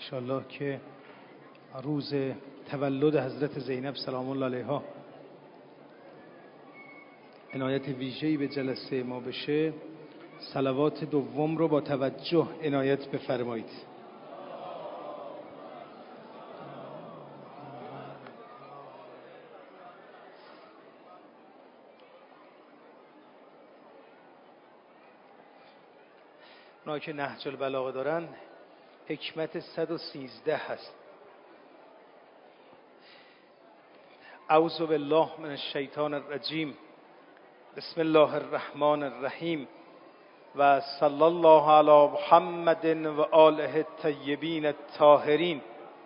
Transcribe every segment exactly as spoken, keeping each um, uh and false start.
انشاءالله که روز تولد حضرت زینب سلام الله علیها عنایت ویژه‌ای به جلسه ما بشه، صلوات دوم رو با توجه عنایت بفرمایید. اونایی که نهج البلاغه دارن حکمت صد و سیزده هست. اعوذ بالله من الشیطان الرجیم، بسم الله الرحمن الرحیم و صلی الله علی محمد و آله الطیبین الطاهرین.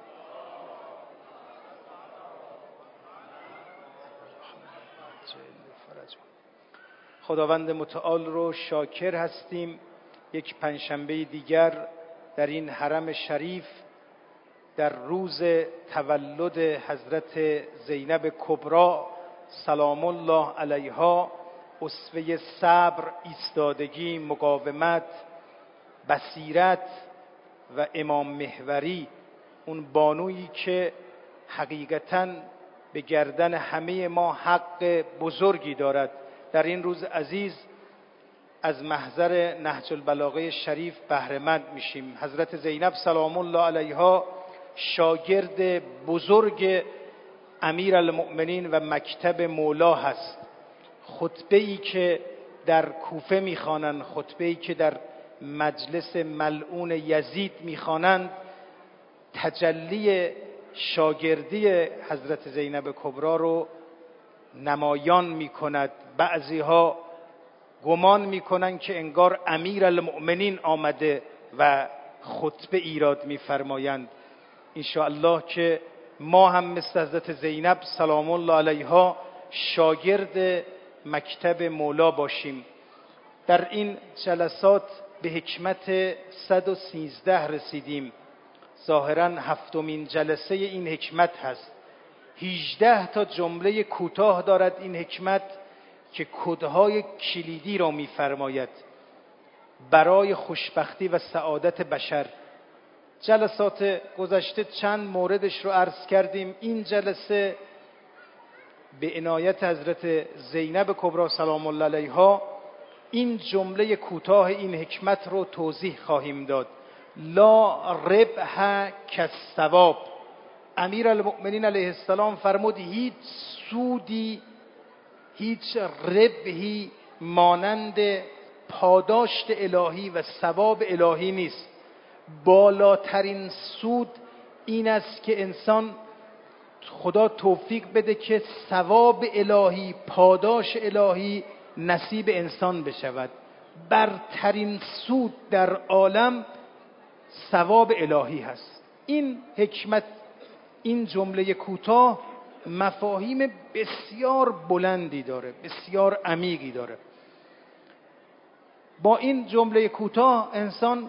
خداوند متعال رو شاکر هستیم. یک پنجشنبه دیگر در این حرم شریف در روز تولد حضرت زینب کبری سلام الله علیها، اسوه صبر، ایستادگی، مقاومت، بصیرت و امام محوری، اون بانویی که حقیقتاً به گردن همه ما حق بزرگی دارد، در این روز عزیز از محضر نهج البلاغه شریف بهره مند میشیم. حضرت زینب سلام الله علیها شاگرد بزرگ امیر المؤمنین و مکتب مولا هست. خطبه‌ای که در کوفه میخوانند، خطبه‌ای که در مجلس ملعون یزید میخوانند، تجلی شاگردی حضرت زینب کبری رو نمایان میکند. بعضیها گمان میکنن که انگار امیر المؤمنین آمده و خطبه ایراد میفرمایند. انشاءالله که ما هم مثل حضرت زینب سلام الله علیها شاگرد مکتب مولا باشیم. در این جلسات به حکمت صد و سیزده رسیدیم. ظاهراً هفتمین جلسه این حکمت هست. هجده تا جمله کوتاه دارد این حکمت که کدهای کلیدی را می‌فرماید برای خوشبختی و سعادت بشر. جلسات گذشته چند موردش رو عرض کردیم. این جلسه به عنایت حضرت زینب کبری سلام الله علیها این جمله کوتاه این حکمت رو توضیح خواهیم داد. لا ربح کالثواب. امیر المؤمنین علیه السلام فرمود هیچ سودی، هیچ ربحی مانند پاداشت الهی و ثواب الهی نیست. بالاترین سود این است که انسان خدا توفیق بده که ثواب الهی، پاداش الهی نصیب انسان بشود. برترین سود در عالم ثواب الهی هست. این حکمت، این جمله کوتاه مفاهیم بسیار بلندی داره، بسیار عمیقی داره. با این جمله کوتاه انسان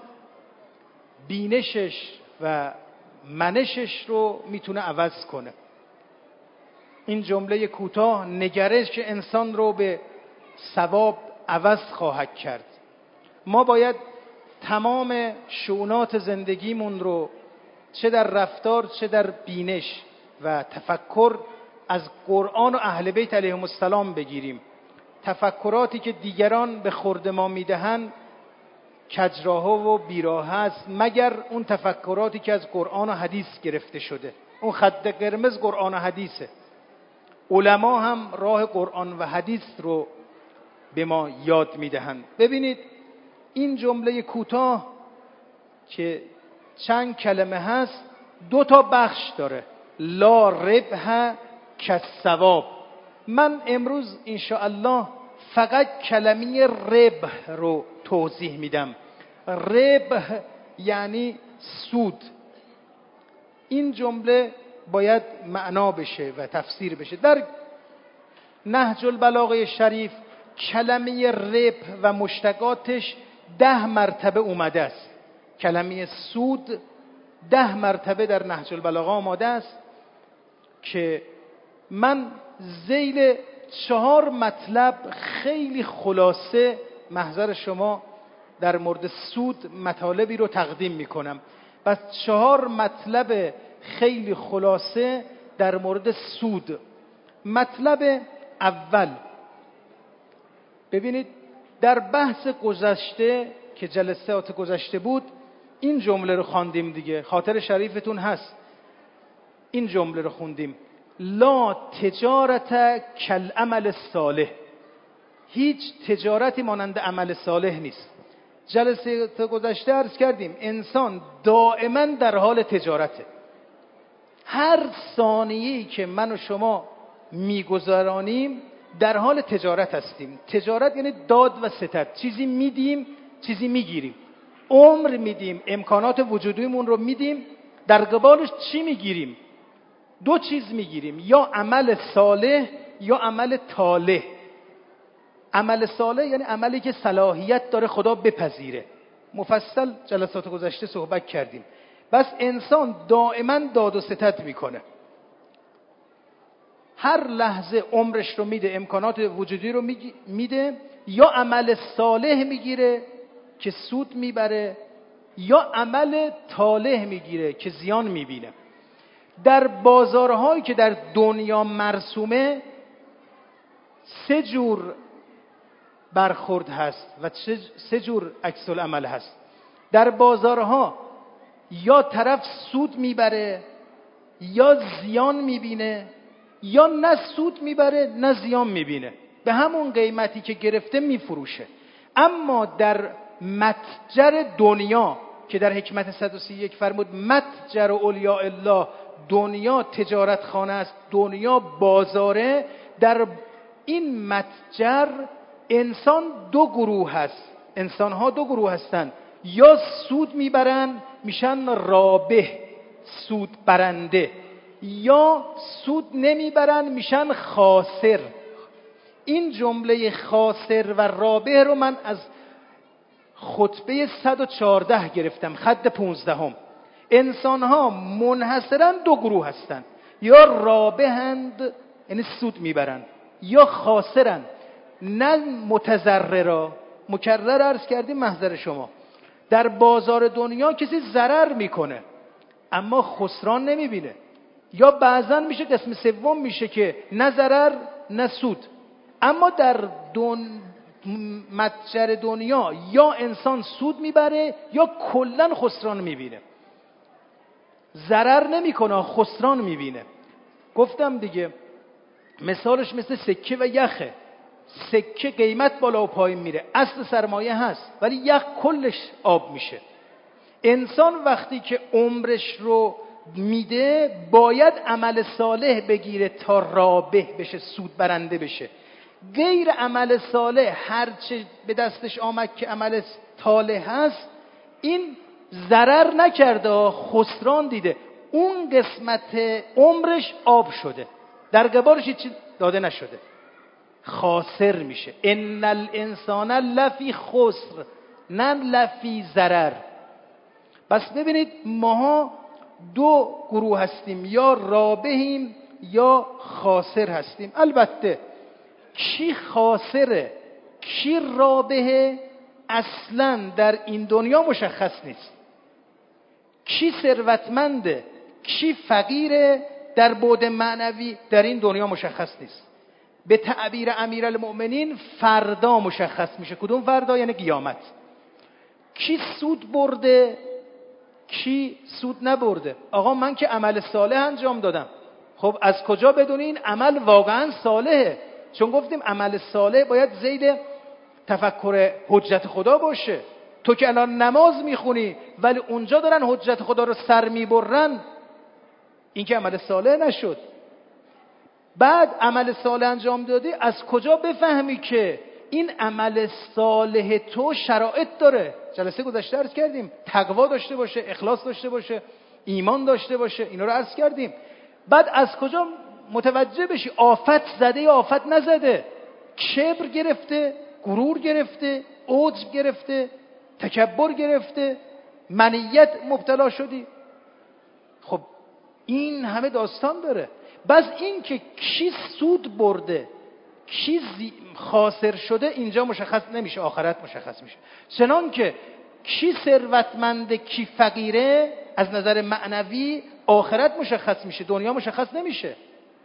بینشش و منشش رو میتونه عوض کنه. این جمله کوتاه نگرش انسان رو به ثواب عوض خواهد کرد. ما باید تمام شؤونات زندگیمون رو چه در رفتار چه در بینش و تفکر از قرآن و اهل بیت علیهم السلام بگیریم. تفکراتی که دیگران به خورد ما میدهند کجراه و بیراه است، مگر اون تفکراتی که از قرآن و حدیث گرفته شده. اون خط قرمز قرآن و حدیثه. علما هم راه قرآن و حدیث رو به ما یاد میدهند. ببینید این جمله کوتاه که چند کلمه هست دو تا بخش داره. لا ربح کالثواب. من امروز انشاءالله فقط کلمه ربح رو توضیح میدم. ربح یعنی سود. این جمله باید معنا بشه و تفسیر بشه. در نهج البلاغه شریف کلمه ربح و مشتقاتش ده مرتبه اومده است. کلمه سود ده مرتبه در نهج البلاغه آمده است که من ذیل چهار مطلب خیلی خلاصه محضر شما در مورد سود مطالبی رو تقدیم میکنم. پس چهار مطلب خیلی خلاصه در مورد سود. مطلب اول، ببینید در بحث گذشته که جلسات گذشته بود این جمله رو خواندیم دیگه، خاطر شریفتون هست، این جمله رو خوندیم: لا تجارت کالعمل الصالح. هیچ تجارتی مانند عمل صالح نیست. جلسه گذشته عرض کردیم انسان دائما در حال تجارته. هر ثانیه‌ای که من و شما میگذرانیم در حال تجارت هستیم. تجارت یعنی داد و ستد، چیزی میدیم چیزی میگیریم. عمر میدیم، امکانات وجودیمون رو میدیم، در قبالش چی میگیریم؟ دو چیز میگیریم، یا عمل صالح یا عمل طالح. عمل صالح یعنی عملی که صلاحیت داره خدا بپذیره. مفصل جلسات گذشته صحبت کردیم. بس انسان دائما داد و ستد میکنه، هر لحظه عمرش رو میده، امکانات وجودی رو میده، یا عمل صالح میگیره که سود میبره، یا عمل طالح میگیره که زیان میبینه. در بازارهایی که در دنیا مرسومه سه جور برخورد هست و سه جور عکس العمل هست. در بازارها یا طرف سود میبره یا زیان میبینه، یا نه سود میبره نه زیان میبینه، به همون قیمتی که گرفته میفروشه. اما در متجر دنیا که در حکمت صد و سی و یک فرمود متجر اولیاء الله، دنیا تجارت خانه است، دنیا بازاره. در این متجر انسان دو گروه هست، انسان ها دو گروه هستند، یا سود میبرن میشن رابح، سود برنده، یا سود نمیبرن میشن خاسر. این جمله خاسر و رابح رو من از خطبه صد و چهارده گرفتم، خط پونزدهم. انسان ها منحصرا دو گروه هستند، یا رابحند یعنی سود میبرن، یا خاسرن نه متضررا. مکرر عرض کردیم محضر شما، در بازار دنیا کسی ضرر میکنه اما خسران نمیبینه، یا بعضا میشه قسم سوم میشه که نه ضرر نه سود. اما در دن... متجر دنیا یا انسان سود میبره یا کلا خسران میبینه، ضرر نمیکنه خسران میبینه. گفتم دیگه مثالش مثل سکه و یخه. سکه قیمت بالا و پایین میره، اصل سرمایه هست، ولی یخ کلش آب میشه. انسان وقتی که عمرش رو میده باید عمل صالح بگیره تا رابح بشه، سود برنده بشه. غیر عمل صالح هرچه به دستش آمد که عمل طالح هست، این ضرر نکرده، خسران دیده، اون قسمت عمرش آب شده، در قبالش چیزی داده نشده، خاسر میشه. ان الانسان لفی خسر نه لفی ضرر. بس ببینید ماها دو گروه هستیم، یا رابحیم یا خاسر هستیم. البته کی خاسره کی رابحه اصلا در این دنیا مشخص نیست. کی ثروتمنده کی فقیره در بعد معنوی در این دنیا مشخص نیست. به تعبیر امیرالمؤمنین فردا مشخص میشه. کدوم فردا؟ یعنی قیامت. کی سود برده کی سود نبرده. آقا من که عمل صالح انجام دادم، خب از کجا بدونی این عمل واقعا صالحه؟ چون گفتیم عمل صالح باید زید تفکر حجت خدا باشه. تو که الان نماز میخونی ولی اونجا دارن حجت خدا رو سر میبرن، این که عمل صالح نشد. بعد عمل صالح انجام دادی، از کجا بفهمی که این عمل صالح تو شرایط داره؟ جلسه گذشته عرض کردیم تقوا داشته باشه، اخلاص داشته باشه، ایمان داشته باشه، اینا رو عرض کردیم. بعد از کجا متوجه بشی آفت زده یا آفت نزده؟ کبر گرفته، غرور گرفته، عجب گرفته، تکبر گرفته، منیت مبتلا شدی. خب این همه داستان داره. بس این که کی سود برده کی خاسر شده اینجا مشخص نمیشه، آخرت مشخص میشه. چنان که کی ثروتمنده کی فقیره از نظر معنوی آخرت مشخص میشه، دنیا مشخص نمیشه.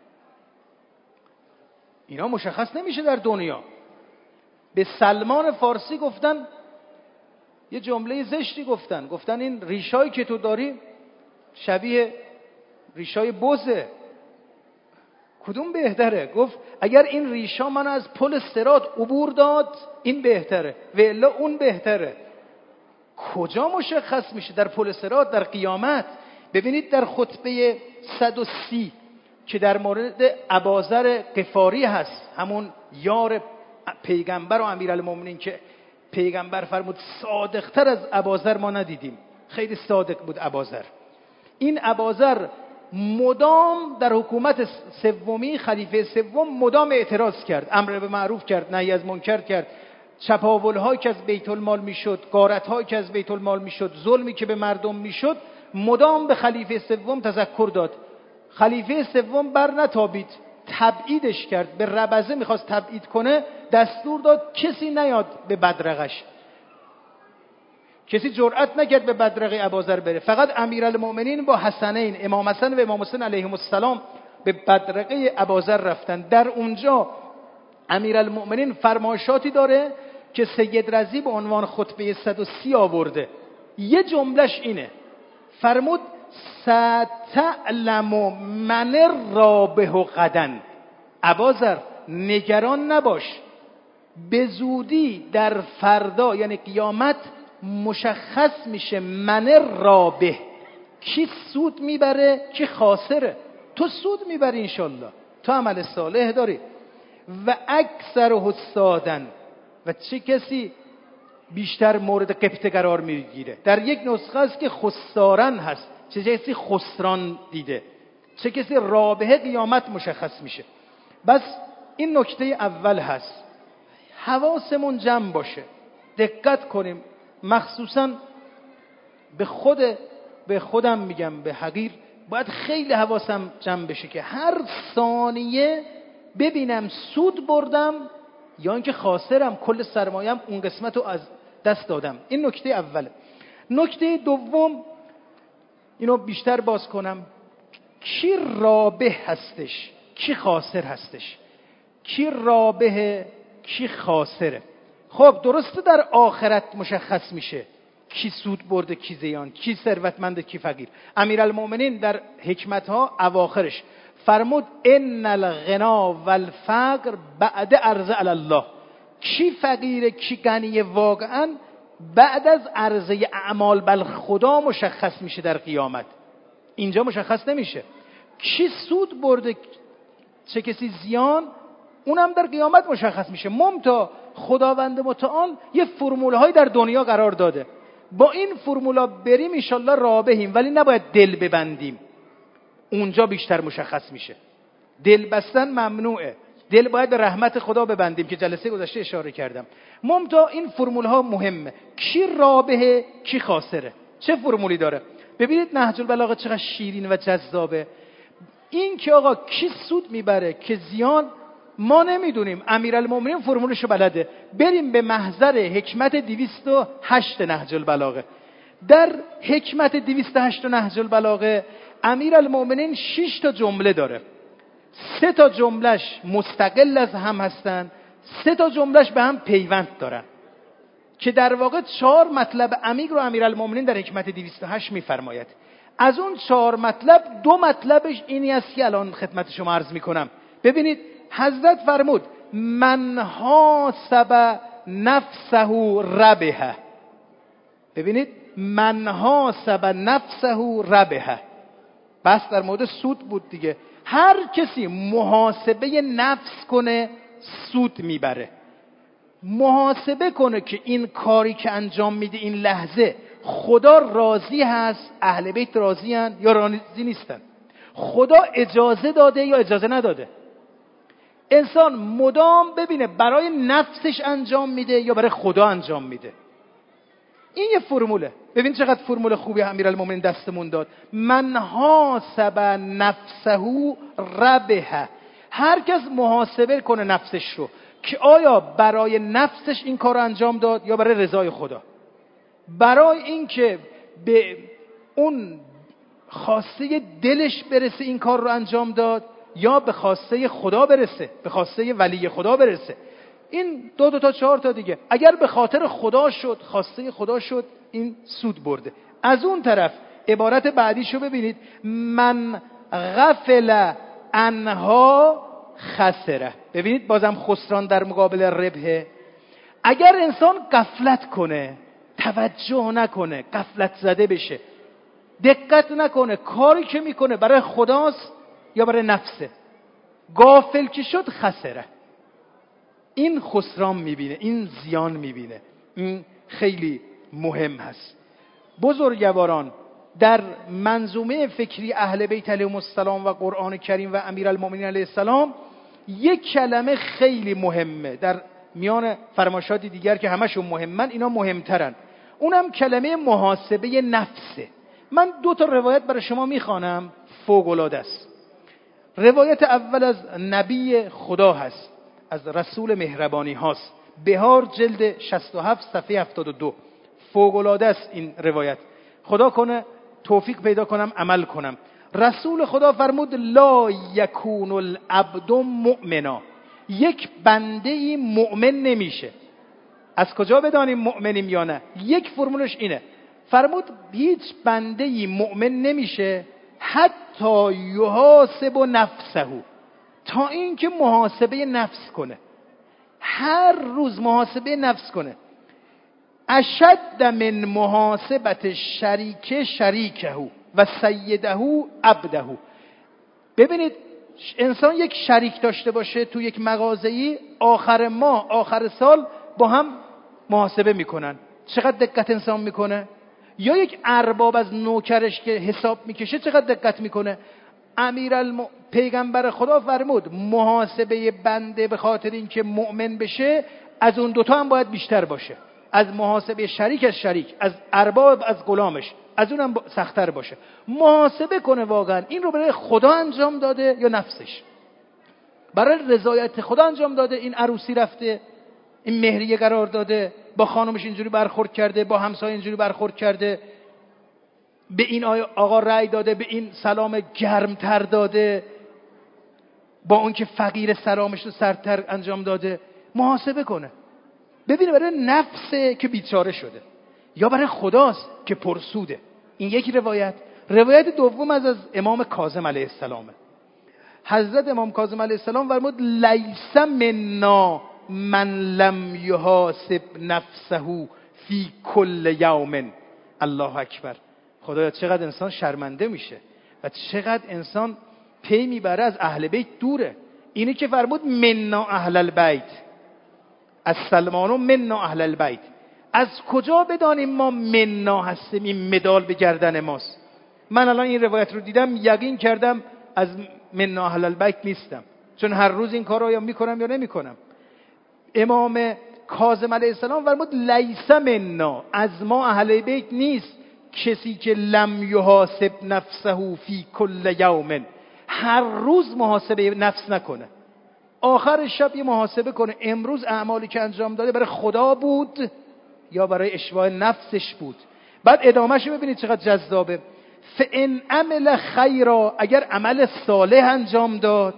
اینا مشخص نمیشه در دنیا. به سلمان فارسی گفتن یه جمله زشتی، گفتن گفتن این ریشایی که تو داری شبیه ریشای بزه. کدوم بهتره؟ گفت اگر این ریشا من از پل صراط عبور داد این بهتره و الا اون بهتره. کجا مشخص میشه؟ در پل صراط، در قیامت. ببینید در خطبه صد و سی که در مورد اباذر غفاری هست، همون یار پیغمبر و امیرالمومنین که پیغمبر فرمود صادقتر از اباذر ما ندیدیم، خیلی صادق بود اباذر. این اباذر مدام در حکومت سومی خلیفه سوم مدام اعتراض کرد، امر به معروف کرد، نهی از منکر کرد، چپاول‌هایی که از بیت المال میشد، غارت‌هایی که از بیت المال میشد، ظلمی که به مردم میشد، مدام به خلیفه سوم تذکر داد. خلیفه سوم بر نتابید، تبعیدش کرد، به ربزه میخواست تبعید کنه، دستور داد کسی نیاد به بدرقش. کسی جرأت نکرد به بدرقه اباذر بره. فقط امیرالمومنین با حسنین، امام حسن و امام حسین علیهم السلام به بدرقه اباذر رفتن. در اونجا امیرالمومنین فرمایشاتی داره که سید رضی به عنوان خطبه صد و سی آورده. یه جملهش اینه، فرمود ستعلم من رابح غدن. اباذر نگران نباش، به زودی در فردا یعنی قیامت مشخص میشه من رابح، کی سود میبره کی خاسره. تو سود میبری انشالله، تو عمل صالح داری. و اکثر حسادن، و چه کسی بیشتر مورد قبطه قرار میگیره. در یک نسخه است که خسارن هست، چه کسی خسران دیده، چه کسی رابحه قیامت مشخص میشه. بس این نکته اول هست، حواسمون جمع باشه، دقت کنیم. مخصوصا به خود به خودم میگم، به حقیر باید خیلی حواسم جمع بشه که هر ثانیه ببینم سود بردم یا اینکه خاسرم، کل سرمایم اون قسمت رو از دست دادم. این نکته اوله. نکته دوم، اینو بیشتر باز کنم، کی رابح هستش کی خاسر هستش، کی رابحه کی خاسره. خب درسته در آخرت مشخص میشه کی سود برده کی زیان، کی ثروتمند کی فقیر. امیرالمومنین در حکمتها اواخرش فرمود ان الغنا والفقر بعد عرض علی الله. کی فقیره کی غنی واقعا بعد از عرضه اعمال بر خدا مشخص میشه در قیامت. اینجا مشخص نمیشه. کی سود برده چه کسی زیان، اونم در قیامت مشخص میشه. ممتا خداوند متعال یه فرمول های در دنیا قرار داده، با این فرمولا بریم انشالله رابحیم، ولی نباید دل ببندیم، اونجا بیشتر مشخص میشه. دل بستن ممنوعه، دل باید به رحمت خدا ببندیم که جلسه گذشته اشاره کردم. ممتا این فرمول ها مهمه، کی رابحه کی خاسره. چه فرمولی داره؟ ببینید نهج البلاغه چقدر شیرین و جذابه. این که آقا کی سود میبره که زیان ما نمیدونیم، امیرالمومنین فرمولشو بلده. بریم به محضر حکمت دویست و هشت نهج البلاغه. در حکمت دویست و هشت نهج البلاغه امیرالمومنین شش تا جمله داره. سه تا جملهش مستقل از هم هستن، سه تا جملهش به هم پیوند دارن، که در واقع چهار مطلب عمیق رو امیرالمومنین در حکمت دویست و هشت میفرماید. از اون چهار مطلب دو مطلبش اینی است که الان خدمت شما عرض میکنم. ببینید حضرت فرمود من حاسب نفسه ربحه. ببینید من حاسب نفسه ربحه، بس در مورد سود بود دیگه. هر کسی محاسبه نفس کنه سود میبره. محاسبه کنه که این کاری که انجام میده این لحظه خدا راضی هست، اهل بیت راضی هن یا راضی نیستن، خدا اجازه داده یا اجازه نداده. انسان مدام ببینه برای نفسش انجام میده یا برای خدا انجام میده. این یه فرموله. ببین چقدر فرمول خوبی امیرالمومنین دستمون داد. من حاسب نفسه ربحه. هر کس محاسبه کنه نفسش رو که آیا برای نفسش این کار رو انجام داد یا برای رضای خدا. برای اینکه به اون خواسته دلش برسه این کار رو انجام داد، یا به خواسته خدا برسه، به خواسته ولی خدا برسه. این دو دو تا چهار تا دیگه. اگر به خاطر خدا شد، خواسته خدا شد، این سود برده. از اون طرف عبارت بعدیشو ببینید، من غفل عنها خسره. ببینید بازم خسران در مقابل ربحه. اگر انسان غفلت کنه، توجه نکنه، غفلت زده بشه، دقت نکنه، کاری که میکنه برای خداست یا برای نفسه، غافل که شد، خسره. این خسران میبینه، این زیان میبینه. این خیلی مهم هست. بزرگواران در منظومه فکری اهل بیت علیهم السلام و قرآن کریم و امیرالمومنین علیه السلام یک کلمه خیلی مهمه، در میان فرمایشات دیگر که همشون مهمن، اینا مهمترن. اونم کلمه محاسبه نفسه. من دو تا روایت برای شما میخوانم، فوق‌العاده است. روایت اول از نبی خدا هست، از رسول مهربانی هاست، بهار جلد شصت و هفت صفحه هفتاد و دو. فوق‌العاده است این روایت. خدا کنه توفیق پیدا کنم عمل کنم. رسول خدا فرمود لا یکون العبد مؤمنا. یک بنده ای مؤمن نمیشه. از کجا بدانیم مؤمنیم یا نه؟ یک فرمولش اینه، فرمود هیچ بنده ای مؤمن نمیشه حتی یحاسب نفسه، تا اینکه محاسبه نفس کنه، هر روز محاسبه نفس کنه. اشد من محاسبت شریک شریکه و سیده عبده. ببینید انسان یک شریک داشته باشه تو یک مغازه‌ای، آخر ماه آخر سال با هم محاسبه میکنن، چقدر دقت انسان میکنه؟ یا یک ارباب از نوکرش که حساب میکشه چقدر دقت میکنه؟ امیرالم پیغمبر خدا فرمود محاسبه بنده به خاطر اینکه مؤمن بشه از اون دوتا هم باید بیشتر باشه، از محاسبه شریک از شریک، از ارباب از غلامش، از اونم سخت‌تر باشه. محاسبه کنه واقعا این رو برای خدا انجام داده یا نفسش. برای رضایت خدا انجام داده، این عروسی رفته، این مهریه قرار داده، با خانمش اینجوری برخورد کرده، با همسایه اینجوری برخورد کرده، به این آقا رأی داده، به این سلام گرمتر داده، با اون که فقیر سلامش رو سردتر انجام داده. محاسبه کنه ببینه برای نفسه که بیچاره شده یا برای خداست که پرسوده. این یک روایت. روایت دوم از از امام کاظم علیه السلامه. حضرت امام کاظم علیه السلام فرمود لیس منا من لم یحاسب نفسه فی کل یوم. الله اکبر. خدایا چقدر انسان شرمنده میشه و چقدر انسان پی میبره از اهل بیت دوره. اینی که فرمود منا اهل البیت، از سلمان و منا اهل البیت. از کجا بدانیم ما منا هستیم؟ این مدال به گردن ماست. من الان این روایت رو دیدم یقین کردم از منا اهل البیت نیستم، چون هر روز این کار رو یا میکنم یا نمیکنم. امام کاظم علیه السلام فرمود لیس منا، از ما اهل بیت نیست کسی که لم یحاسب نفسه فی کل یوم، هر روز محاسبه نفس نکنه، آخر شب یه محاسبه کنه امروز اعمالی که انجام داده برای خدا بود یا برای اشباع نفسش بود. بعد ادامهش رو ببینید چقدر جذابه. فان عمل خیرا، اگر عمل صالح انجام داد،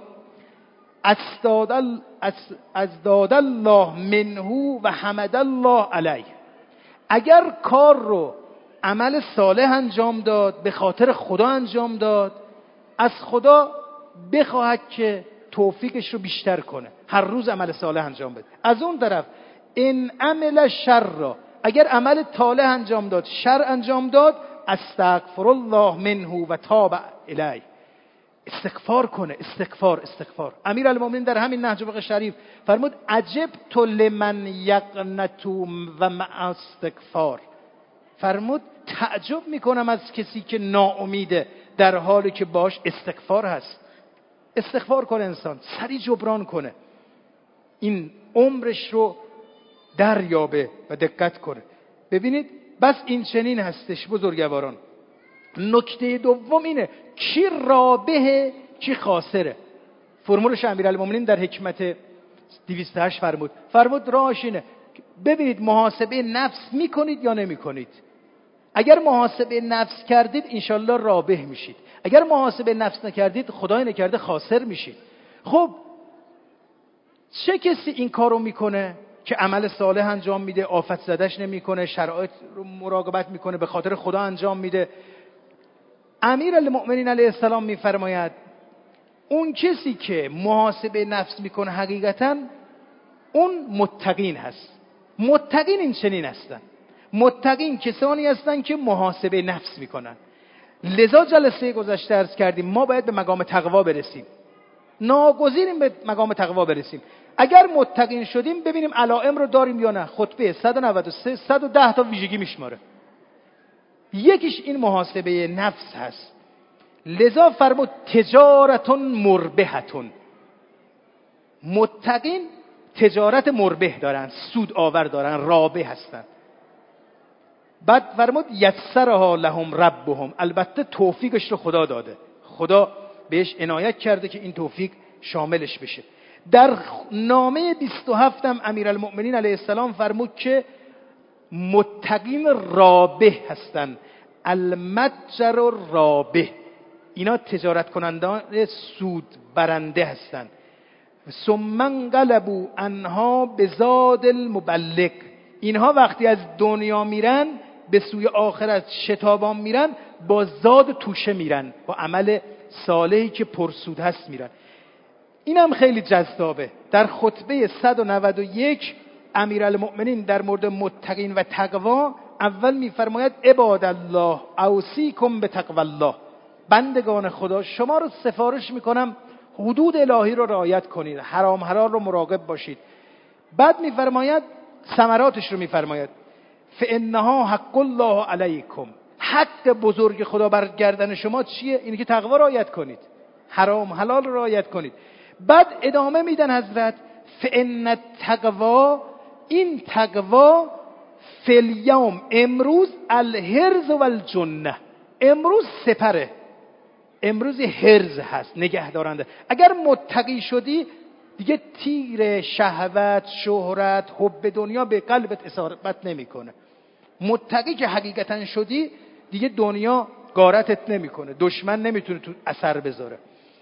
ازداد الله منه و حمد الله علیه. اگر کار رو عمل صالح انجام داد، به خاطر خدا انجام داد، از خدا بخواهد که توفیقش رو بیشتر کنه، هر روز عمل صالح انجام بده. از اون طرف این عمل شر را، اگر عمل طالح انجام داد، شر انجام داد، استغفر الله منه و تاب الیه. استغفار کنه، استغفار استغفار. امیرالمومنین در همین نهج البلاغه شریف فرمود عجبت لمن یقنت و مع استغفار. فرمود تعجب میکنم از کسی که ناامیده در حالی که باش استغفار هست. استغفار کنه انسان، سری جبران کنه، این عمرش رو دریابه و دقت کنه. ببینید بس این چنین هستش بزرگواران. نکته دوم اینه کی رابحه کی خاسره. فرمولش امیرالمومنین در حکمت دویست و هشت فرمود فرمود راهش اینه ببینید محاسبه نفس میکنید یا نمیکنید. اگر محاسبه نفس کردید انشالله رابح میشید، اگر محاسبه نفس نکردید خدای نکرده خاسر میشید. خب چه کسی این کارو میکنه که عمل صالح انجام میده، آفت زدش نمیکنه، شرایط رو مراقبت میکنه، به خاطر خدا انجام میده؟ امیر المؤمنین علیه السلام میفرماید اون کسی که محاسبه نفس میکنه حقیقتا اون متقین هست. متقین این چنین هستن، متقین کسانی هستن که محاسبه نفس میکنن. لذا جلسه گذشته عرض کردیم ما باید به مقام تقوا برسیم، ناگزیریم به مقام تقوا برسیم. اگر متقین شدیم ببینیم علائم رو داریم یا نه. خطبه صد و نود و سه صد و ده تا ویژگی میشماره، یکیش این محاسبه نفس هست. لذا فرمود تجارتون مربحتون، متقین تجارت مربح دارن، سود آور دارن، رابح هستن. بعد فرمود یسرها لهم ربهم، البته توفیقش رو خدا داده، خدا بهش عنایت کرده که این توفیق شاملش بشه. در نامه بیست و هفت هم امیرالمؤمنین علیه السلام فرمود که متقین رابح هستن، المتجر رابح، اینا تجارت کنندان سود برنده هستن. ثم انقلبوا عنها بزاد المبلغ، اینها وقتی از دنیا میرن به سوی آخرت شتابان میرن، با زاد توشه میرن، با عمل صالحی که پرسود هست میرن. اینم خیلی جذابه. در خطبه صد و نود و یک امیرالمؤمنین در مورد متقین و تقوا اول میفرماید عباد الله اوصیکم بتقوا الله، بندگان خدا شما رو سفارش میکنم حدود الهی رو رعایت کنید، حرام حلال رو مراقب باشید. بعد میفرماید ثمراتش رو میفرماید فانها حق الله علیکم، حق بزرگ خدا بر گردن شما چیه؟ اینه که تقوا رعایت کنید، حرام حلال رو رعایت کنید. بعد ادامه میدن حضرت فان التقوا، این تقوا فی الیوم، امروز، الحرز و الجنه، امروز سپره، امروز حرز هست، نگهدارنده. اگر متقی شدی دیگه تیر شهوت، شهرت، حب دنیا به قلبت اصابت نمیکنه. متقی که حقیقتا شدی دیگه دنیا غارتت نمیکنه، دشمن نمیتونه تو اثر بذاره.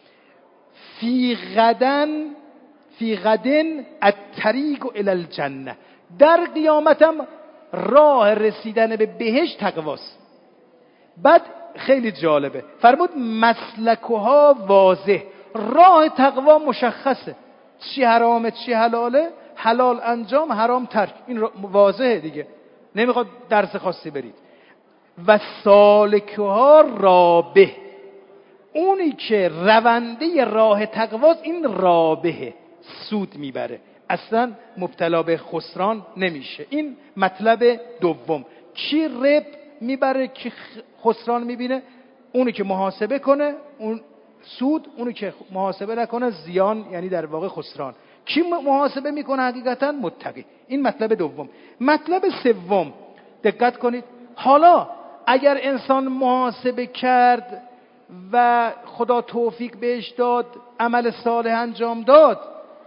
فی غدن فی غدن الطریق الی الجنه، در قیامتم راه رسیدن به بهشت تقواست. بعد خیلی جالبه فرمود مسلکها واضح، راه تقوا مشخصه، چی حرامه چی حلاله، حلال انجام حرام ترک، این واضحه دیگه، نمیخواد درس خاصی برید. و سالکها رابح، اونی که رونده راه تقواست این رابحه، سود میبره، اصلا مبتلا به خسران نمیشه. این مطلب دوم. کی رب میبره کی خسران میبینه؟ اونی که محاسبه کنه اون سود، اونی که محاسبه نکنه زیان، یعنی در واقع خسران. کی محاسبه میکنه حقیقتا؟ متقی. این مطلب دوم. مطلب سوم دقت کنید، حالا اگر انسان محاسبه کرد و خدا توفیق بهش داد، عمل صالح انجام داد،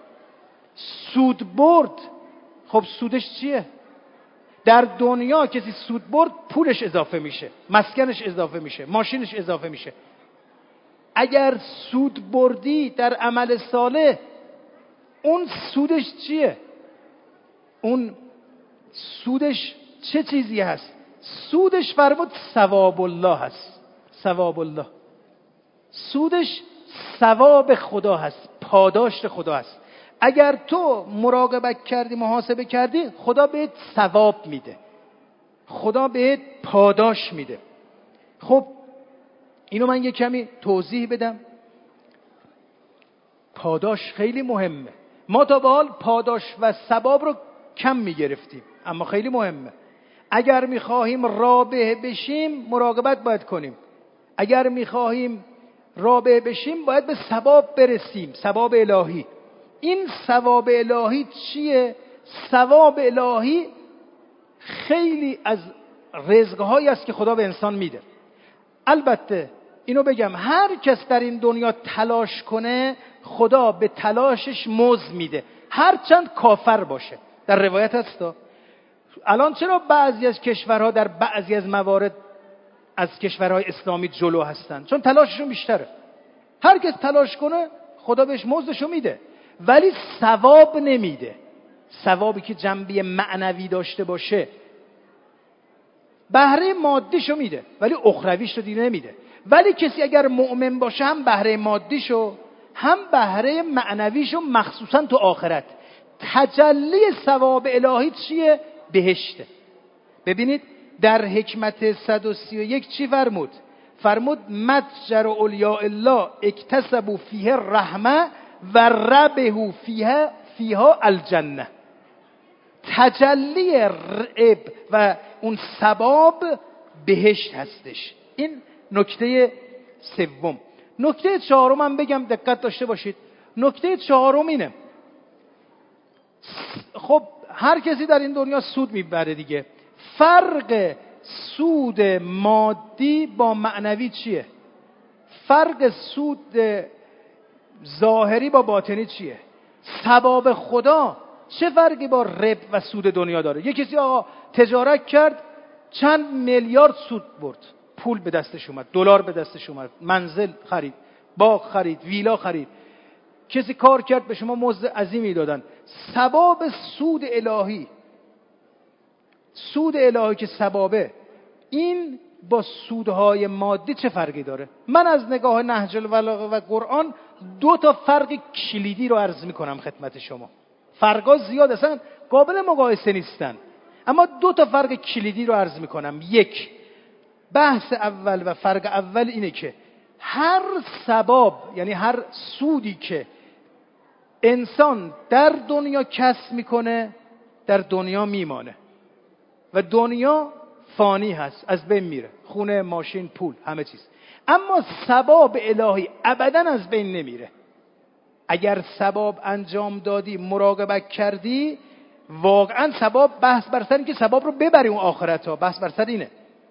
سود برد، خب سودش چیه؟ در دنیا کسی سود برد پولش اضافه میشه، مسکنش اضافه میشه، ماشینش اضافه میشه. اگر سود بردی در عمل صالح، اون سودش چیه؟ اون سودش چه چیزی هست؟ سودش فرمود ثواب الله هست. ثواب الله، سودش ثواب خدا هست، پاداش خدا هست. اگر تو مراقبت کردی، محاسبه کردی، خدا بهت ثواب میده، خدا بهت پاداش میده. خب اینو من یک کمی توضیح بدم. پاداش خیلی مهمه. ما تا به حال پاداش و ثواب رو کم میگرفتیم، اما خیلی مهمه. اگر میخواهیم رابح بشیم مراقبت باید کنیم، اگر میخواهیم رابح بشیم باید به ثواب برسیم، ثواب الهی. این ثواب الهی چیه؟ ثواب الهی خیلی از رزقهایی است که خدا به انسان میده. البته اینو بگم، هر کس در این دنیا تلاش کنه خدا به تلاشش مزد میده، هر چند کافر باشه. در روایت هستا. الان چرا بعضی از کشورها در بعضی از موارد از کشورهای اسلامی جلو هستن؟ چون تلاششون بیشتره. هر کس تلاش کنه خدا بهش مزدشو میده، ولی ثواب نمیده. ثوابی که جنبه معنوی داشته باشه، بهره مادیشو میده ولی اخرویش رو دیگه نمیده. ولی کسی اگر مؤمن باشه هم بهره مادیشو هم بهره معنویشو، مخصوصا تو آخرت. تجلی ثواب الهی چیه؟ بهشته. ببینید در حکمت صد و سی و یک چی فرمود؟ فرمود متجر اولیاء الله اکتسبوا فیه الرحمه و ربحوا فیها فیها الجنه. تجلی رب و اون ثواب بهشت هستش. این نکته سوم. نکته چهارم هم بگم، دقت داشته باشید. نکته چهارم اینه، خب هر کسی در این دنیا سود میبره دیگه. فرق سود مادی با معنوی چیه؟ فرق سود ظاهری با باطنی چیه؟ ثواب خدا چه فرقی با رب و سود دنیا داره؟ یه کسی آقا تجارت کرد، چند میلیارد سود برد، پول به دستش اومد، دلار به دستش اومد، منزل خرید، باغ خرید، ویلا خرید. کسی کار کرد به شما مزد عظیمی دادن. ثواب سود الهی، سود الهی که ثوابه، این با سودهای مادی چه فرقی داره؟ من از نگاه نهج البلاغه و قرآن دو تا فرق کلیدی رو عرض میکنم خدمت شما. فرقا زیاد، اصلا قابل مقایسه نیستن، اما دو تا فرق کلیدی رو عرض میکنم. یک، بحث اول و فرق اول اینه که هر ثواب، یعنی هر سودی که انسان در دنیا کسب میکنه در دنیا میمانه و دنیا فانی هست، از بین میره، خونه، ماشین، پول، همه چیز. اما ثواب الهی ابدا از بین نمیره. اگر ثواب انجام دادی، مراقبت کردی، واقعا ثواب، بحث بر سر این که ثواب رو ببری اون آخرت ها، بحث بر سر اینه.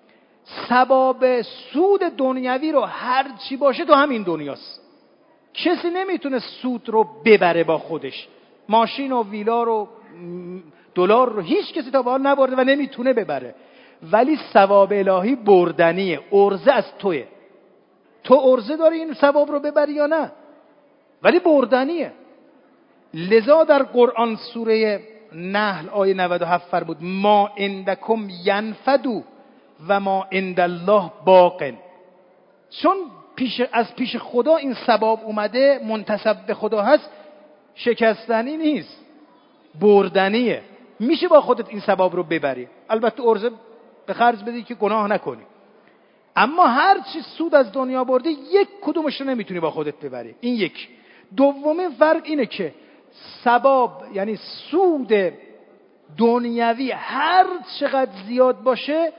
ثواب سود دنیوی رو هر چی باشه تو همین دنیاست. کسی نمیتونه سود رو ببره با خودش. ماشین و ویلا رو، دلار رو هیچ کسی تا به حال نبرده و نمیتونه ببره. ولی ثواب الهی بردنیه، عرضه از توئه. تو عرضه داری این ثواب رو ببری یا نه، ولی بردنیه. لذا در قرآن سوره نحل آیه نود و هفت فرمود ما عندکم ینفد و ما عند الله باق. چون پیش از پیش خدا این ثواب اومده، منتسب به خدا هست، شکستنی نیست، بردنیه. میشه با خودت این ثواب رو ببری، البته عرضه به خرج بدی که گناه نکنی. اما هر چی سود از دنیا بردی، یک کدومش رو نمیتونی با خودت ببری. این یک. دومین فرق اینه که ثواب، یعنی سود دنیوی، هر چقدر زیاد باشه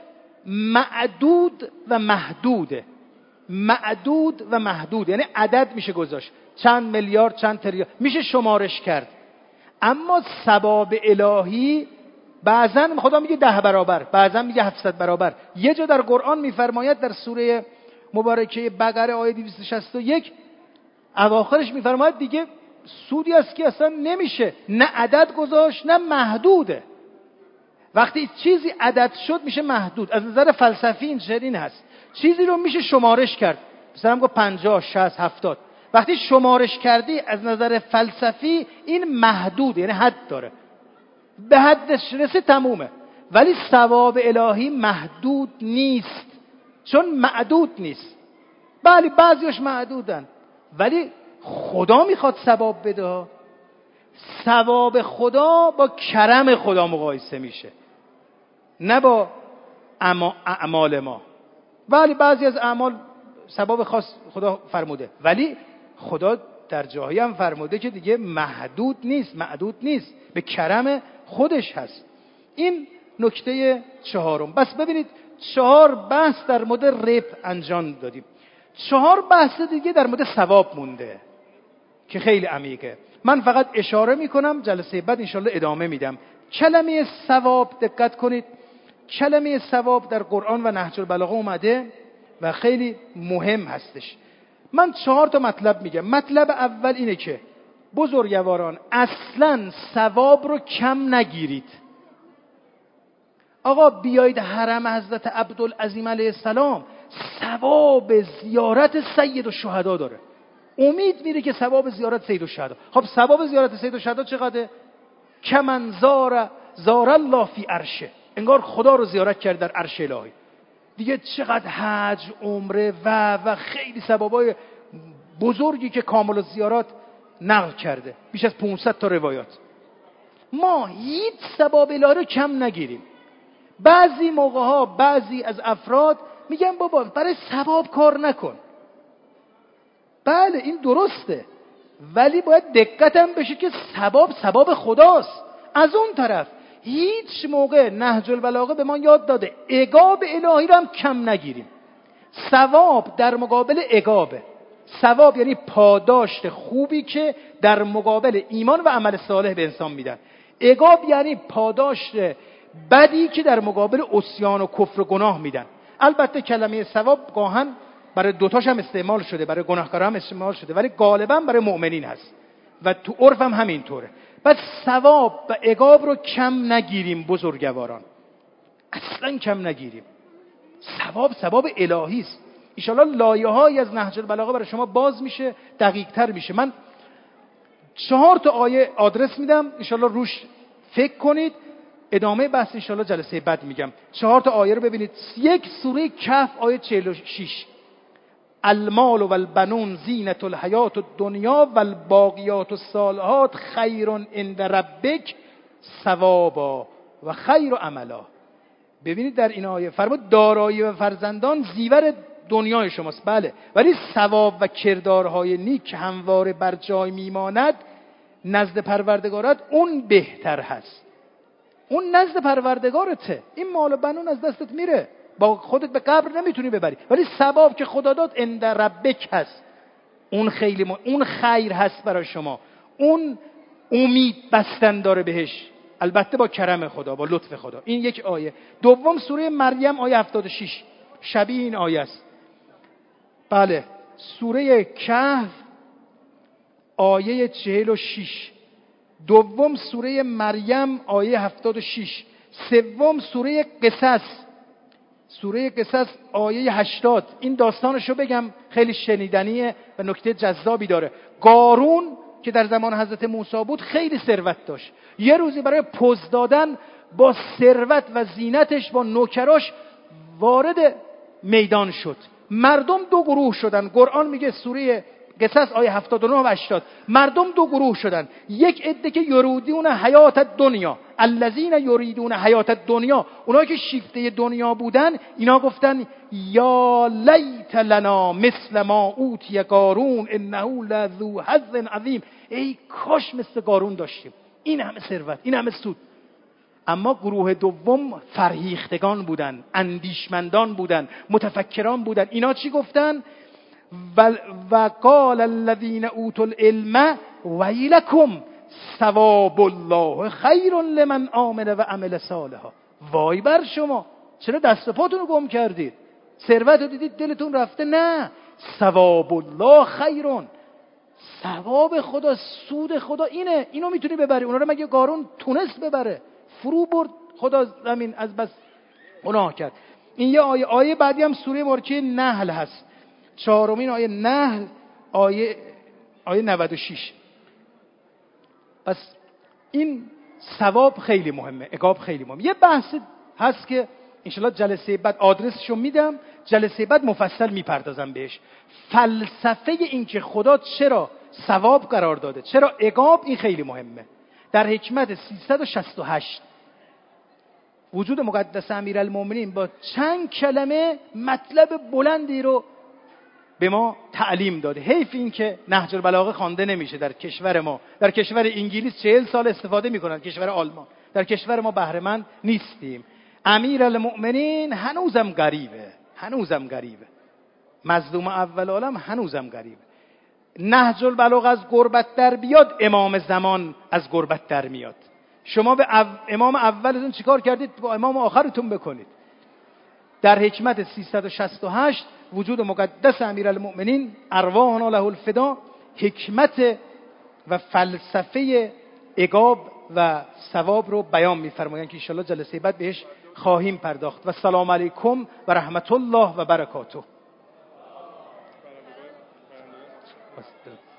معدود و محدوده. معدود و محدود یعنی عدد میشه گذاشت، چند میلیارد، چند تریلیون میشه شمارش کرد. اما ثواب الهی بعضا خدا میگه ده برابر، بعضا میگه هفتصد برابر. یه جا در قرآن میفرماید در سوره مبارکه بقره آیه دویست و شصت و یک اواخرش میفرماید دیگه سودی است که اصلا نمیشه نه عدد گذاشت نه محدوده. وقتی چیزی عدد شد میشه محدود. از نظر فلسفی این چنین هست، چیزی رو میشه شمارش کرد، مثلا گفت پنجاه، شصت، هفتاد. وقتی شمارش کردی از نظر فلسفی این محدود، یعنی حد داره، به حدش رسه تمومه. ولی ثواب الهی محدود نیست، چون معدود نیست. بله بعضیش معدودن، ولی خدا میخواد ثواب بده. ثواب خدا با کرم خدا مقایسه میشه، نه با اعمال ما. ولی بعضی از اعمال ثواب خاص خدا فرموده، ولی خدا در جاهایی هم فرموده که دیگه محدود نیست، معدود نیست، به کرم خودش هست. این نکته چهارم. بس ببینید چهار بحث در مورد رب انجام دادیم، چهار بحث دیگه در مورد ثواب مونده که خیلی عمیقه. من فقط اشاره میکنم، جلسه بعد انشالله ادامه میدم. کلمه ثواب، دقت کنید، کلمه ثواب در قرآن و نهج البلاغه اومده و خیلی مهم هستش. من چهار تا مطلب میگم. مطلب اول اینه که بزرگواران اصلا ثواب رو کم نگیرید. آقا بیایید حرم حضرت عبدالعظیم علیه السلام، ثواب زیارت سید الشهدا داره. امید میره که ثواب زیارت سید الشهدا. خب ثواب زیارت سید الشهدا چقدره؟ کمن زار زار الله فی عرشه، انگار خدا رو زیارت کرد در عرش الهی. دیگه چقدر حج، عمره و و خیلی ثوابای بزرگی که کامل الزیارات نقل کرده، بیش از پانصد تا روایات. ما هیچ ثواب الهی رو کم نگیریم. بعضی موقع ها بعضی از افراد میگن بابا برای ثواب کار نکن. بله این درسته، ولی باید دقت هم بشه که ثواب ثواب خداست. از اون طرف هیچ موقع نهج البلاغه به ما یاد داده عقاب الهی رو هم کم نگیریم. ثواب در مقابل عقابه. ثواب یعنی پاداشت خوبی که در مقابل ایمان و عمل صالح به انسان میدن. عقاب یعنی پاداشت بدی که در مقابل عصیان و کفر و گناه میدن. البته کلمه ثواب گاهن برای دوتاش هم استعمال شده، برای گناهکارا هم استعمال شده، ولی غالبا برای مؤمنین هست و تو عرف هم همینطوره. پس ثواب و عقاب رو کم نگیریم بزرگواران، اصلا کم نگیریم. ثواب ثواب الهی است. ان شاءالله لایه‌هایی از نهج البلاغه برای شما باز میشه، دقیق تر میشه. من چهار تا آیه آدرس میدم، ان شاءالله روش فکر کنید. ادامه بحث ان شاءالله جلسه بعد میگم. چهار تا آیه رو ببینید. یک سوره کهف آیه چهل و شش: المال و البنون زینت الحیات الدنیا و الباقیات الصالحات خیر عند ربک ثوابا و خیر عملا. ببینید در این آیه فرمود دارایی و فرزندان زیور دنیای شماست، بله، ولی ثواب و کردارهای نیک همواره بر جای میماند نزد پروردگارت اون بهتر هست. اون نزد پروردگارته. این مال و بنون از دستت میره، با خودت به قبر نمیتونی ببری، ولی ثواب که خدا داد عند ربک هست. اون خیلی م... اون خیر هست برای شما. اون امید بستن داره بهش، البته با کرم خدا، با لطف خدا. این یک آیه. دوم سوره مریم آیه هفتاد و شش، شبیه این آیه است. بله، سوره کهف آیه چهل و شش. دوم سوره مریم آیه هفتاد و شش. سوم سوره قصص، سوره قصص آیه هشتاد. این داستانشو بگم، خیلی شنیدنیه و نکته جذابی داره. قارون که در زمان حضرت موسی بود خیلی ثروت داشت. یه روزی برای پوز دادن با ثروت و زینتش با نوکراش وارد میدان شد. مردم دو گروه شدن. قرآن میگه سوره قصص آیه هفتاد و نه و هشتاد، مردم دو گروه شدن. یک عده که یریدون حیات دنیا، الذین یریدون حیات دنیا، اونایی که شیفته دنیا بودن، اینا گفتن یا لیت لنا مثل ما اوتی قارون انه لذو حظ عظیم. ای کاش مثل قارون داشتیم، این همه ثروت، این همه سود. اما گروه دوم فرهیختگان بودن، اندیشمندان بودن، متفکران بودن. اینا چی گفتن؟ و قال الذين اوتوا العلم ویلکم ثواب الله خیر لمن آمن و عمل صالحا. وای بر شما، چرا دست و پاتون رو گم کردید؟ ثروت رو دیدید دلتون رفته؟ نه، ثواب الله خیرون. ثواب خدا، سود خدا اینه، اینو میتونی ببری. اونا رو مگه قارون تونست ببره؟ فرو برد خدا زمین، از بس گناه کرد. این یه آیه. آیه بعدی هم سوره مبارکه نحل هست، چهارمین آیه نحل آیه آیه نود و شش. پس این ثواب خیلی مهمه، عقاب خیلی مهمه. یه بحث هست که انشالله جلسه بعد آدرسشو میدم، جلسه بعد مفصل میپردازم بهش. فلسفه این که خدا چرا ثواب قرار داده، چرا عقاب، این خیلی مهمه. در حکمت سیصد و شصت و هشت وجود مقدس امیرالمومنین با چند کلمه مطلب بلندی رو به ما تعلیم داده. حیف این که نهج البلاغه خوانده نمیشه در کشور ما. در کشور انگلیس چهل سال استفاده میکنن، کشور آلمان. در کشور ما بهره مند نیستیم. امیرالمومنین هنوزم غریبه، هنوزم غریبه. مظلوم اول عالم هنوزم غریبه. نهج البلاغه از غربت در بیاد، امام زمان از غربت در میاد. شما به او... امام اولتون چیکار کردید، با امام آخرتون بکنید. در حکمت سیصد و شصت و هشت وجود مقدس امیرالمومنین ارواحنا له الفدا، حکمت و فلسفه عقاب و ثواب رو بیان می‌فرمایند که ان شاءالله جلسه بعد بهش خواهیم پرداخت. و السلام علیکم و رحمت الله و برکاته.